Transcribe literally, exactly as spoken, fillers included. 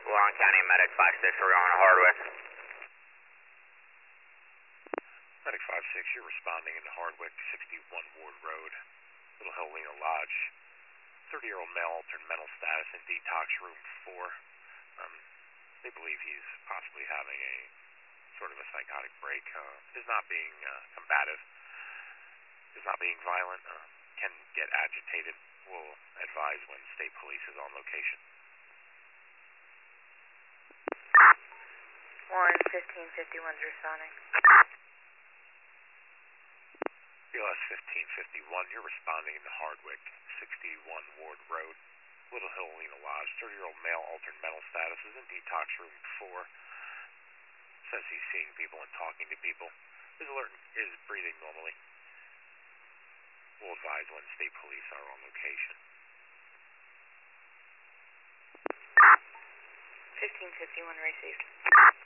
Long County Medic five six, we're going to Hardwick. Medic five six, you're responding into Hardwick, sixty-one Ward Road, Little Helena Lodge. thirty-year-old male altered mental status in detox room four. Um, they believe he's possibly having a sort of a psychotic break. Uh, is not being uh, combative, is not being violent, uh, can get agitated. We'll advise when state police is on location. Warren fifteen fifty-one is responding. B L S fifteen fifty-one, you're responding into Hardwick, sixty-one Ward Road, Little Helena Lodge. thirty-year-old male altered mental status is in detox room four. Says he's seeing people and talking to people. Is alert, is breathing normally. We'll advise when state police are on location. fifteen fifty-one received.